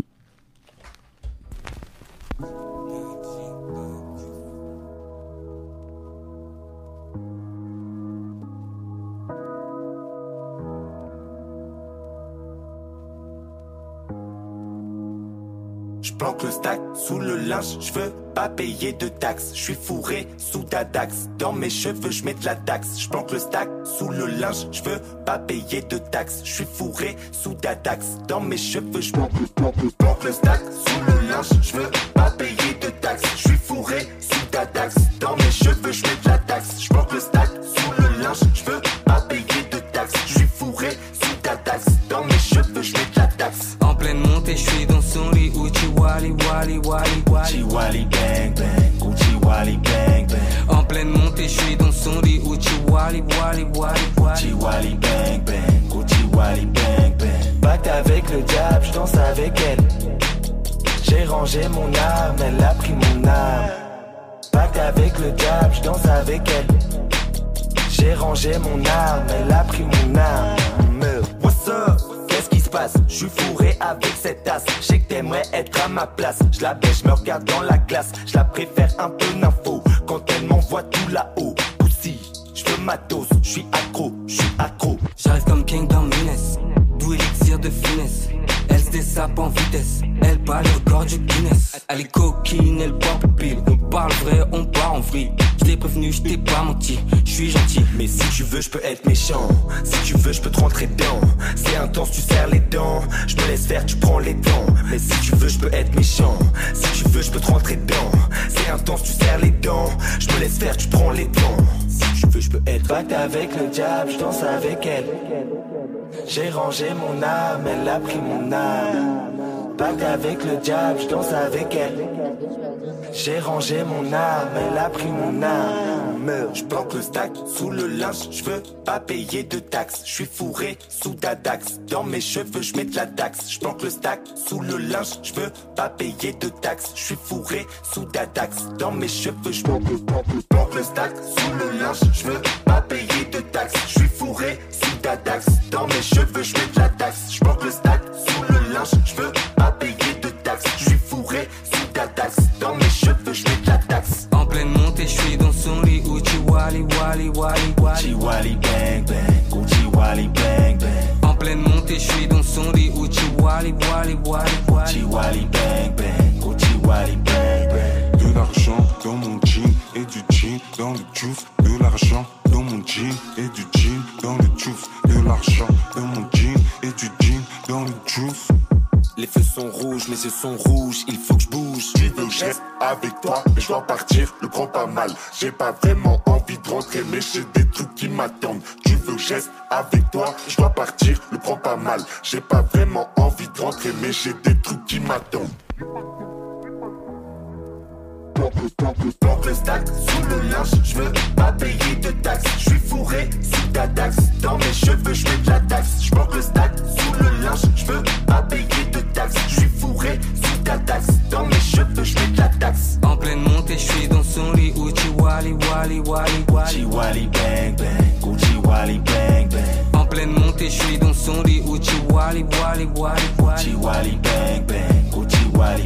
J'planque le stack sous le linge, j'veux pas payer de taxes. J'suis fourré sous Dadax, dans mes cheveux j'mets de la taxe. J'planque le stack sous le linge, j'veux pas payer de taxes. J'suis fourré sous Dadax, dans mes cheveux j'planque le stack sous le linge, j'veux pas payer de taxes. J'suis fourré sous Dadax, dans mes cheveux j'mets de la taxe. J'planque le stack sous le linge, j'veux pas payer de taxes. J'suis fourré sous Dadax, dans mes cheveux j'mets de la taxe. En pleine montée, j'suis dans son lit, Uchi Wally Wally Wally Wally Wally bang bang, Uchi Wally bang bang. En pleine montée, j'suis dans son lit, Uchi Wally Wally Wally Wally Wally bang bang, Uchi Wally bang bang. Pacte avec le diable, j'danse avec elle. J'ai rangé mon âme, elle a pris mon âme. Pacte avec le diable, j'danse avec elle. J'ai rangé mon âme, elle a pris mon âme. What's up? Qu'est-ce qui se passe? J'suis fourré avec cette tasse. J'sais que t'aimerais être à ma place. J'la baisse, j'me regarde dans la glace. J'la préfère un peu d'info quand elle m'envoie tout là-haut. Pussy, j'veux matos, j'suis accro, j'suis accro. J'arrive comme King dans Minas. goût élixir de finesse. Elle se dessape en vitesse, elle bat le record du Guinness. Elle est coquine, elle porte pile. On parle vrai, on part en vrille. J't'ai prévenu, j't'ai pas menti, j'suis gentil. Mais si tu veux, j'peux être méchant. Si tu veux, j'peux te rentrer dedans. C'est intense, tu serres les dents. J'me laisse faire, tu prends les dents. Mais si tu veux, j'peux être méchant. Si tu veux, j'peux te rentrer dedans. C'est intense, tu serres les dents. J'me laisse faire, tu prends les dents. Si tu veux, j'peux être pacte avec le diable, j'danse avec elle. J'ai rangé mon âme, elle a pris mon âme. Pacte avec le diable, j'danse avec elle. J'ai rangé mon âme, elle a pris mon âme. J'planque le stack sous le linge, j'veux pas payer de taxes. J'suis fourré sous Dadax, dans mes cheveux j'mets de la taxe. J'planque le stack sous le linge, j'veux pas payer de taxes. J'suis fourré sous Dadax, dans mes cheveux j'planque le, planque le stack sous le linge, j'veux pas payer de taxes. J'suis fourré sous Dadax, dans mes cheveux j'mets de la taxe. J'planque le stack sous le linge, j'veux pas payer de taxes. J'suis fourré sous Dadax, dans mes cheveux j'mets de la taxe. En pleine montée, j'suis dans son lit. Uchi wali wali wali wali. Uchi wali bang bang. Uchi wali bang bang. En pleine montée, j'suis dans son lit. Uchi wali wali wali wali. Uchi wali bang bang. Uchi wali bang bang. De l'argent dans mon jean et du jean dans le juice. De l'argent dans mon jean et du jean dans le juice. De l'argent dans mon jean et du jean dans le juice. Les feux sont rouges, mes yeux sont rouges, il faut que je bouge. Tu veux que je reste avec toi, mais je dois partir, le prends pas mal. J'ai pas vraiment envie de rentrer, mais j'ai des trucs qui m'attendent. Tu veux que je reste avec toi, je dois partir, le prends pas mal. J'ai pas vraiment envie de rentrer, mais j'ai des trucs qui m'attendent. Planque le stack sous le linge, j'veux pas payer de taxes. J'suis fourré sous Dadax, dans mes cheveux j'mets de la taxe. J'planque le stack sous le linge, j'veux pas payer de taxes. J'suis fourré sous Dadax, dans mes cheveux j'mets de la taxe. En pleine montée, j'suis dans son lit. Uchi wali wali wali wali. Uchi wali bang bang. Uchi wali bang bang. En pleine montée, j'suis dans son lit. Uchi wali wali wali wali. Uchi wali bang bang. Uchi wali